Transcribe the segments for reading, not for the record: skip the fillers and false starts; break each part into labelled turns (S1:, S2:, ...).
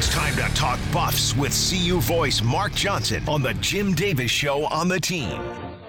S1: It's time to talk Buffs with CU voice Mark Johnson on the Jim Davis Show on the Team.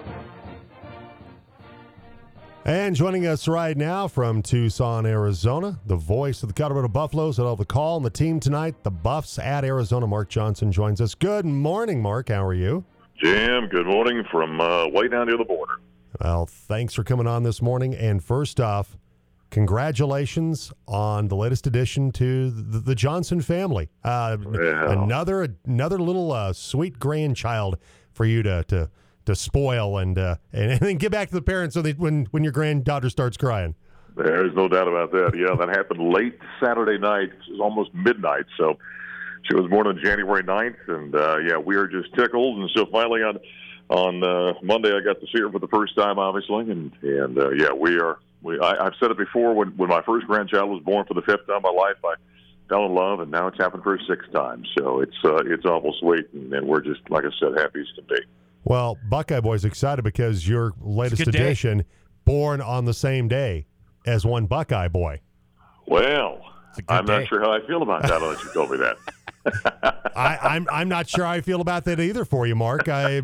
S2: And joining us right now from Tucson, Arizona, the voice of the Colorado Buffaloes at all the call on the team tonight, the Buffs at Arizona. Mark Johnson joins us. Good morning, Mark. How are you?
S3: Jim, good morning from way down near the border.
S2: Well, thanks for coming on this morning. And first off, congratulations on the latest addition to the Johnson family. Another little sweet grandchild for you to spoil and then get back to the parents so that when your granddaughter starts crying.
S3: There's no doubt about that. Yeah, that happened late Saturday night. It was almost midnight. So she was born on January 9th, and we are just tickled. And so finally on Monday, I got to see her for the first time, obviously, and we are. I've said it before. When my first grandchild was born for the fifth time in my life, I fell in love, and now it's happened for a sixth time. So it's awful sweet, and we're just, like I said, happy as can be.
S2: Well, Buckeye Boy's excited because your latest addition, born on the same day as one Buckeye Boy.
S3: Well, I'm not sure how I feel about that unless you told me that.
S2: I'm not sure how I feel about that either for you, Mark. I'm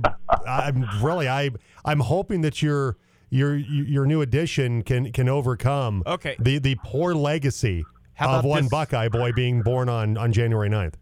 S2: hoping that your new addition can overcome the poor legacy of one Buckeye Boy being born on January 9th.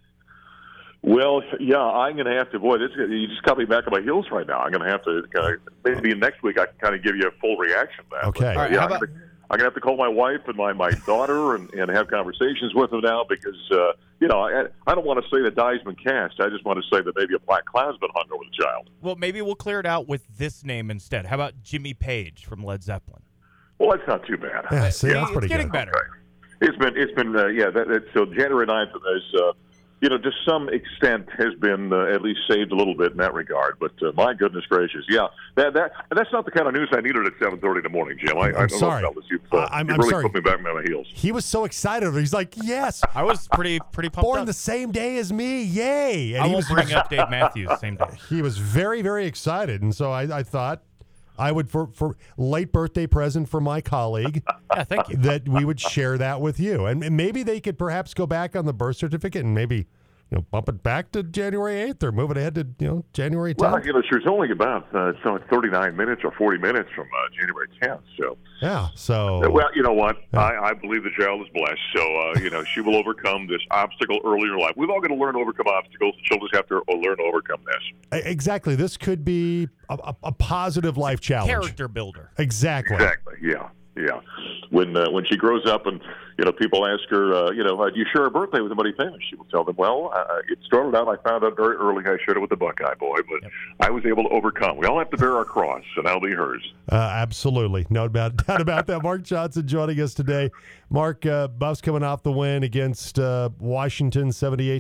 S3: Well, yeah, I'm going to have to. Boy, you just got me back on my heels right now. I'm going to have to. Maybe next week I can kind of give you a full reaction to that.
S2: Okay.
S3: But, I'm going to have to call my wife and my daughter and have conversations with them now because I don't want to say the die's been cast. I just want to say that maybe a black cloud's been hung over the child.
S4: Well, maybe we'll clear it out with this name instead. How about Jimmy Page from Led Zeppelin?
S3: Well, that's not too bad.
S2: Yeah, see, that's pretty
S4: it's getting
S2: good.
S4: better.
S3: Okay. It's been so January 9th is. To some extent has been at least saved a little bit in that regard. But my goodness gracious, that's not the kind of news I needed at 7:30 in the morning, Jim. I'm
S2: sorry.
S3: You really
S2: sorry.
S3: put me back on my heels.
S2: He was so excited. He's like, yes.
S4: I was pretty pumped
S2: born
S4: up.
S2: the same day as me. Yay. And
S4: I will bring up Dave Matthews same day.
S2: He was very, very excited. And so I thought I would, for late birthday present for my colleague,
S4: thank you,
S2: that we would share that with you. And maybe they could perhaps go back on the birth certificate and maybe bump it back to January 8th or move it ahead to January 10th.
S3: Well, she's only about 39 minutes or 40 minutes from January 10th. So
S2: yeah. So
S3: well, you know what? I believe the child is blessed. So she will overcome this obstacle early in her life. We've all got to learn to overcome obstacles. The children have to learn to overcome this.
S2: Exactly. This could be a positive life challenge.
S4: Character builder.
S2: Exactly.
S3: Yeah. Yeah. When she grows up and, people ask her, do you share a birthday with anybody famous? She will tell them, well, it started out, I found out very early I shared it with the Buckeye Boy, but I was able to overcome. We all have to bear our cross, and that'll be hers.
S2: Absolutely. No doubt about that. Mark Johnson joining us today. Mark, Buffs coming off the win against Washington,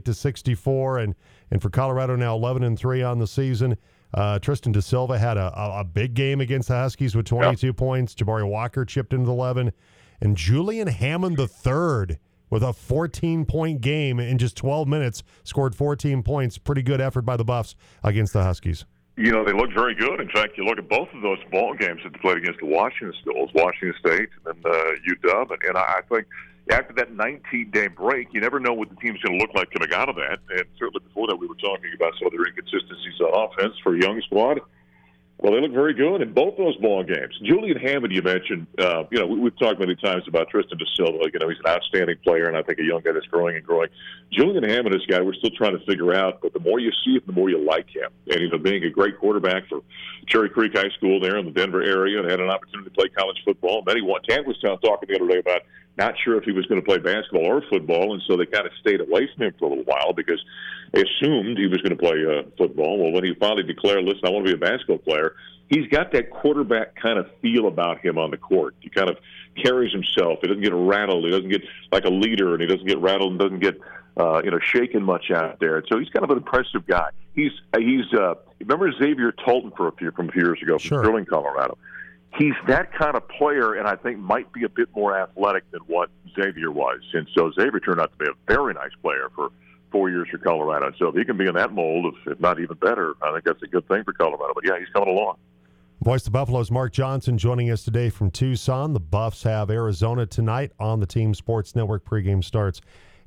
S2: 78-64, and for Colorado now 11-3 on the season. Tristan Da Silva had a big game against the Huskies with 22 points. Jabari Walker chipped into 11. And Julian Hammond III with a 14-point game in just 12 minutes scored 14 points. Pretty good effort by the Buffs against the Huskies.
S3: They look very good. In fact, you look at both of those ball games that they played against the Washington State and UW. And I think after that 19-day break, you never know what the team's going to look like coming out of that. And certainly before that, we were talking about some of their inconsistencies on offense for a young squad. Well, they look very good in both those ball games. Julian Hammond, you mentioned, we've talked many times about Tristan Da Silva. He's an outstanding player, and I think a young guy that's growing and growing. Julian Hammond is a guy we're still trying to figure out, but the more you see it, the more you like him. And, being a great quarterback for Cherry Creek High School there in the Denver area and had an opportunity to play college football. And then Tank was talking the other day about not sure if he was going to play basketball or football, and so they kind of stayed away from him for a little while because they assumed he was going to play football. Well, when he finally declared, listen, I want to be a basketball player, he's got that quarterback kind of feel about him on the court. He kind of carries himself. He doesn't get rattled. He doesn't get like a leader, and he doesn't get rattled and doesn't get shaken much out there. So he's kind of an impressive guy. He's remember Xavier Tolton from a few years ago from Sterling, Colorado. He's that kind of player, and I think might be a bit more athletic than what Xavier was. And so Xavier turned out to be a very nice player for 4 years for Colorado. So if he can be in that mold, if not even better, I think that's a good thing for Colorado. But, yeah, he's coming along.
S2: Voice of the Buffaloes, Mark Johnson, joining us today from Tucson. The Buffs have Arizona tonight on the Team Sports Network. Pregame starts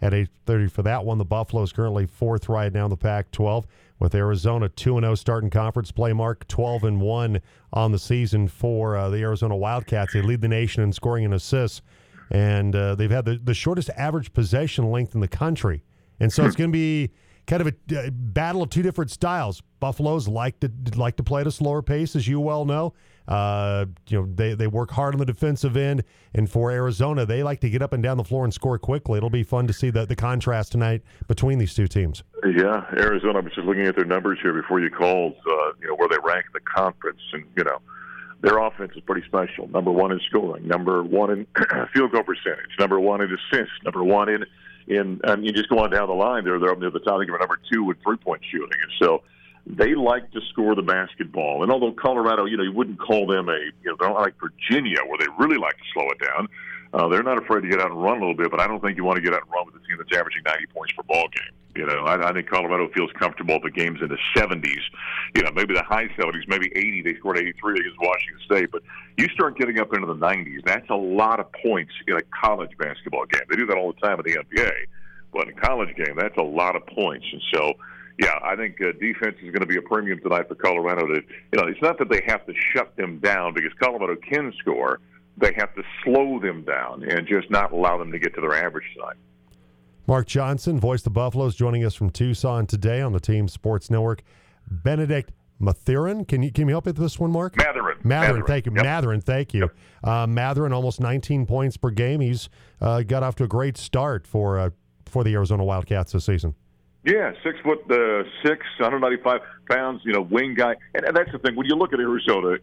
S2: at 8:30 for that one. The Buffaloes currently 4th right now in the Pac-12, with Arizona 2-0 starting conference play, Mark, 12-1 on the season for the Arizona Wildcats. They lead the nation in scoring and assists, and they've had the shortest average possession length in the country. And so it's going to be kind of a battle of two different styles. Buffaloes like to play at a slower pace, as you well know. They work hard on the defensive end, and for Arizona, they like to get up and down the floor and score quickly. It'll be fun to see the contrast tonight between these two teams.
S3: Yeah, Arizona. I was just looking at their numbers here before you called. Where they rank in the conference, and their offense is pretty special. Number 1 in scoring, number 1 in field goal percentage, number 1 in assists, number 1 in and you just go on down the line. They're up near the top. I think they're number 2 in 3-point shooting, and so they like to score the basketball. And although Colorado, you wouldn't call them they're not like Virginia where they really like to slow it down. They're not afraid to get out and run a little bit, but I don't think you want to get out and run with a team that's averaging 90 points per ball game. I think Colorado feels comfortable if the game's in the 70s, maybe the high 70s, maybe 80. They scored 83 against Washington State. But you start getting up into the 90s, that's a lot of points in a college basketball game. They do that all the time in the NBA. But in a college game, that's a lot of points. And so, yeah, I think defense is going to be a premium tonight for Colorado. It's not that they have to shut them down because Colorado can score. They have to slow them down and just not allow them to get to their average tonight.
S2: Mark Johnson, voice of the Buffaloes, joining us from Tucson today on the Team Sports Network. Benedict Mathurin, can you help with this one, Mark?
S3: Mathurin,
S2: thank you. Yep. Mathurin, thank you. Yep. Mathurin, almost 19 points per game. He's got off to a great start for the Arizona Wildcats this season.
S3: Yeah, 6'6", 195 pounds. Wing guy, and that's the thing. When you look at Arizona,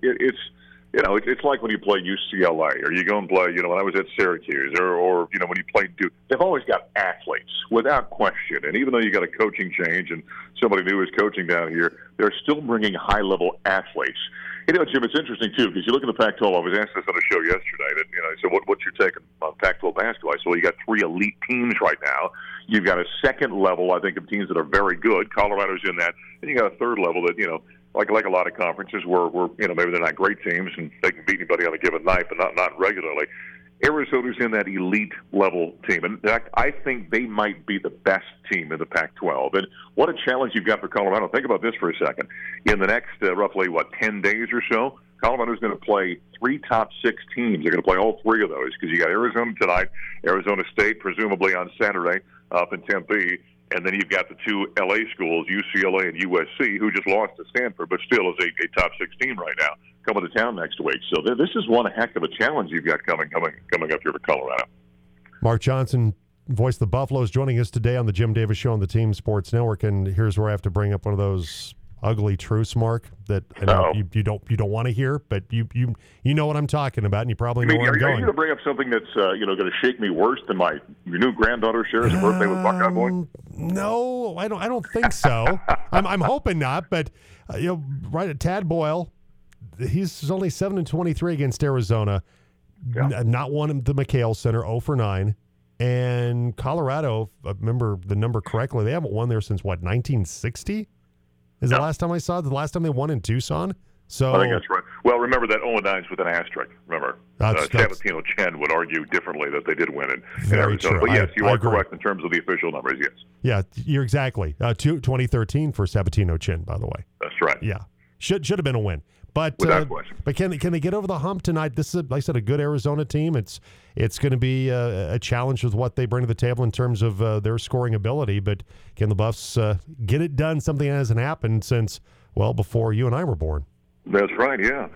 S3: it's like when you play UCLA or you go and play, when I was at Syracuse or when you play Duke, they've always got athletes without question. And even though you got a coaching change and somebody new is coaching down here, they're still bringing high-level athletes. Jim, it's interesting, too, because you look at the Pac-12. I was asked this on the show yesterday. That, so what's your take on Pac-12 basketball? So you got 3 elite teams right now. You've got a second level, I think, of teams that are very good. Colorado's in that. And you got a third level that, like a lot of conferences where maybe they're not great teams and they can beat anybody on a given night, but not regularly. Arizona's in that elite level team. In fact, I think they might be the best team in the Pac-12. And what a challenge you've got for Colorado. Think about this for a second. In the next roughly 10 days or so, Colorado's going to play 3 top 6 teams. They're going to play all 3 of those because you got Arizona tonight, Arizona State presumably on Saturday up in Tempe. And then you've got the 2 L.A. schools, UCLA and USC, who just lost to Stanford, but still is a top 6 team right now, coming to town next week. So this is one heck of a challenge you've got coming up here for Colorado.
S2: Mark Johnson, voice of the Buffaloes, joining us today on the Jim Davis Show on the Team Sports Network. And here's where I have to bring up one of those ugly truths, Mark, that I know you don't want to hear, but you know what I'm talking about, and you probably know where I'm going.
S3: Are you going to bring up something that's going to shake me worse than your new granddaughter shares a birthday with Buckeye Boy?
S2: No, I don't think so. I'm hoping not, but right at Tad Boyle, he's only 7-23 against Arizona.
S3: Yeah.
S2: Not won at the McHale Center, 0 for 9. And Colorado, if I remember the number correctly, they haven't won there since 1960? Is the last time I saw it, the last time they won in Tucson? So
S3: I think that's right. Well, remember that 0-9's with an asterisk. Remember, Sabatino Chen would argue differently that they did win in Arizona.
S2: True.
S3: But yes, you are correct in terms of the official numbers, yes.
S2: Yeah, you're exactly. 2013 for Sabatino Chen, by the way.
S3: That's right.
S2: Yeah. Should have been a win. But
S3: without question.
S2: But can they get over the hump tonight? This is, like I said, a good Arizona team. It's going to be a challenge with what they bring to the table in terms of their scoring ability. But can the Buffs get it done? Something that hasn't happened since, before you and I were born.
S3: That's right, yeah.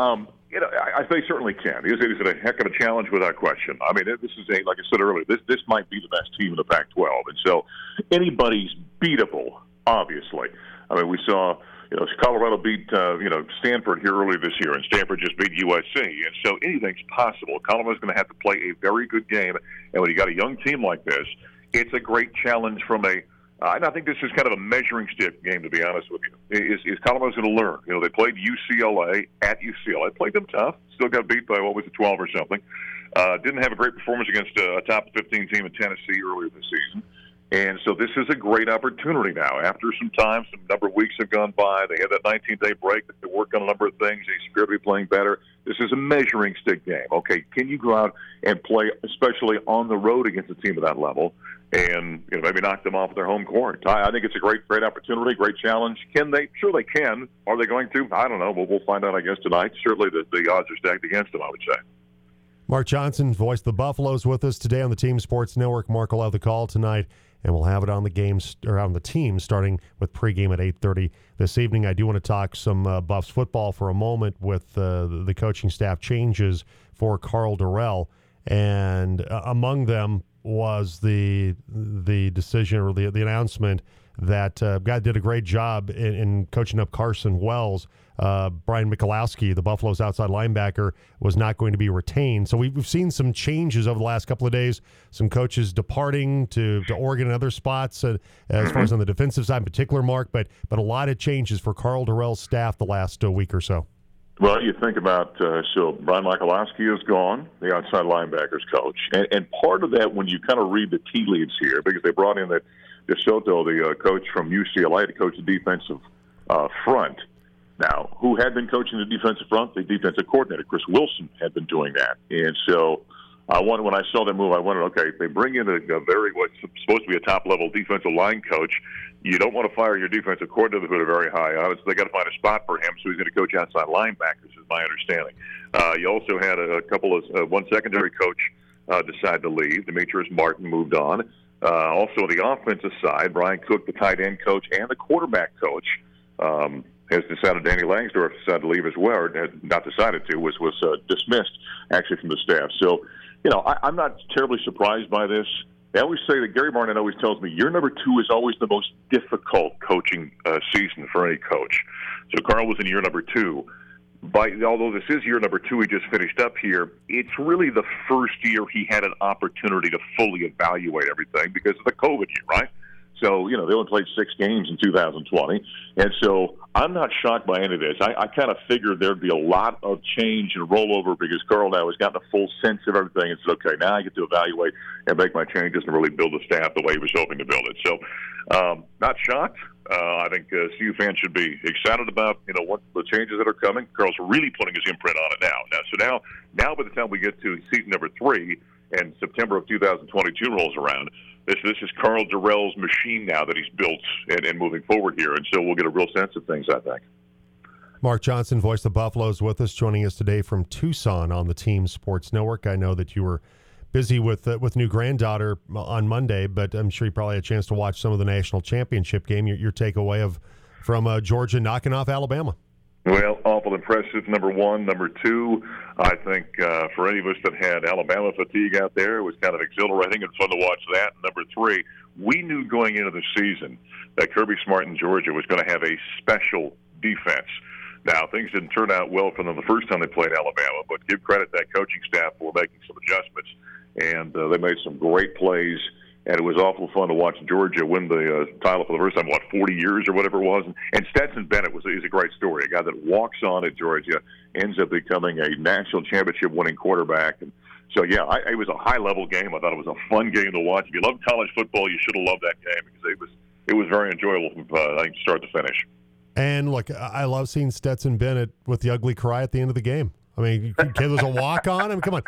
S3: I think certainly can. It is a heck of a challenge without question. I mean, this is like I said earlier, this might be the best team in the Pac-12. And so anybody's beatable, obviously. I mean, we saw Colorado beat Stanford here earlier this year, and Stanford just beat USC. And so anything's possible. Colorado's going to have to play a very good game. And when you got a young team like this, it's a great challenge from and I think this is kind of a measuring stick game, to be honest with you. Is Colorado's going to learn? They played UCLA at UCLA. Played them tough. Still got beat by, 12 or something. Didn't have a great performance against a top 15 team in Tennessee earlier this season. And so this is a great opportunity now. After some time, some number of weeks have gone by. They had that 19-day break. They worked on a number of things. They appear to be playing better. This is a measuring stick game. Okay, can you go out and play, especially on the road against a team of that level, and maybe knock them off their home court. I think it's a great opportunity, great challenge. Can they? Sure they can. Are they going to? I don't know. We'll find out, I guess, tonight. Certainly the odds are stacked against them, I would say.
S2: Mark Johnson voiced the Buffaloes with us today on the Team Sports Network. Mark will have the call tonight, and we'll have it on the games or on the team starting with pregame at 8:30 this evening. I do want to talk some Buffs football for a moment with the coaching staff changes for Karl Dorrell, and among them was the decision or the announcement that guy did a great job in coaching up Carson Wells. Brian Michalowski, the Buffalo's outside linebacker, was not going to be retained. So we've seen some changes over the last couple of days, some coaches departing to Oregon and other spots as far as on the defensive side in particular, Mark, but a lot of changes for Karl Dorrell's staff the last week or so.
S3: Well, you think about, so Brian Michalowski is gone, the outside linebackers coach. And part of that, when you kind of read the tea leaves here, because they brought in that DeSoto, the coach from UCLA, to coach the defensive front. Now, who had been coaching the defensive front? The defensive coordinator, Chris Wilson, had been doing that. And so when I saw that move, I wondered, okay, they bring in what's supposed to be a top-level defensive line coach. You don't want to fire your defensive coordinator who are very high on it, so they got to find a spot for him, so he's going to coach outside linebackers, is my understanding. You also had one secondary coach decide to leave. Demetrius Martin moved on. Also on the offensive side, Brian Cook, the tight end coach, and the quarterback coach, has decided, Danny Langsdorff decided to leave as well, or had not decided to, was dismissed actually from the staff. So, I'm not terribly surprised by this. They always say that Gary Barnett always tells me year number 2 is always the most difficult coaching season for any coach. So Karl was in year number 2. Although this is year number 2, he just finished up here, it's really the first year he had an opportunity to fully evaluate everything because of the COVID year, right? So, they only played 6 games in 2020. And so I'm not shocked by any of this. I kind of figured there'd be a lot of change and rollover because Karl now has gotten a full sense of everything and said, okay, now I get to evaluate and make my changes and really build the staff the way he was hoping to build it. So not shocked. I think CU fans should be excited about, what the changes that are coming. Karl's really putting his imprint on it now. Now by the time we get to season number 3 and September of 2022 rolls around, this is Karl Dorrell's machine now that he's built and moving forward here, and so we'll get a real sense of things, I think.
S2: Mark Johnson, voice of the Buffaloes, with us, joining us today from Tucson on the Team Sports Network. I know that you were busy with new granddaughter on Monday, but I'm sure you probably had a chance to watch some of the national championship game. Your takeaway from Georgia knocking off Alabama.
S3: Well, awful impressive, number 1. Number 2, I think for any of us that had Alabama fatigue out there, it was kind of exhilarating and fun to watch that. Number 3, we knew going into the season that Kirby Smart in Georgia was going to have a special defense. Now, things didn't turn out well for them the first time they played Alabama, but give credit to that coaching staff for making some adjustments. And they made some great plays. And it was awful fun to watch Georgia win the title for the first time, 40 years or whatever it was. And Stetson Bennett is a great story. A guy that walks on at Georgia, ends up becoming a national championship winning quarterback. And so, it was a high-level game. I thought it was a fun game to watch. If you love college football, you should have loved that game because it was very enjoyable from start to finish.
S2: And, look, I love seeing Stetson Bennett with the ugly cry at the end of the game. I mean, kid was a walk-on. I mean, come on.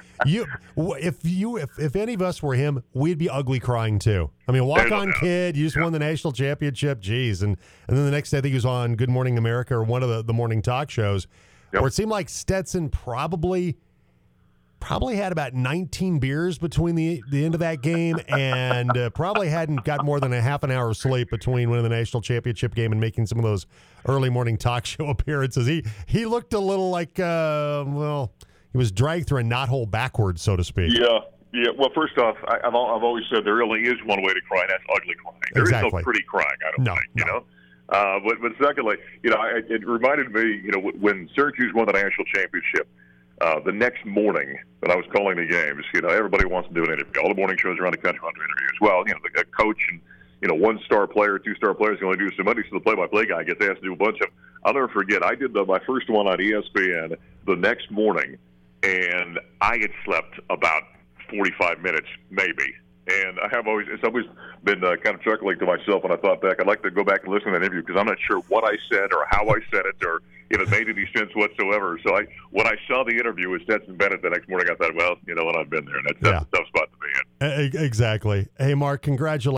S2: If any of us were him, we'd be ugly crying too. I mean, walk-on kid, you just won the national championship, geez. And then the next day, I think he was on Good Morning America or one of the morning talk shows, where it seemed like Stetson probably had about 19 beers between the end of that game and probably hadn't got more than a half an hour of sleep between winning the national championship game and making some of those early morning talk show appearances. He looked a little like, he was dragged through a knothole backwards, so to speak.
S3: Yeah. Well, first off, I've always said there really is one way to cry, and that's ugly crying. There is no pretty crying, I don't think, you know. But secondly, it reminded me, when Syracuse won the national championship, the next morning when I was calling the games, everybody wants to do an interview. All the morning shows around the country want to do interviews. Well, the coach and, 1-star player, 2-star players can only do so many, so the play-by-play guy gets asked to do a bunch of them. I'll never forget, I did my first one on ESPN the next morning, and I had slept about 45 minutes, maybe. And it's always been kind of chuckling to myself when I thought back. I'd like to go back and listen to that interview because I'm not sure what I said or how I said it or if it made any sense whatsoever. So when I saw the interview with Stetson Bennett the next morning, I thought, well, you know what, I've been there. And that's a tough spot to be in.
S2: Exactly. Hey, Mark, congratulations.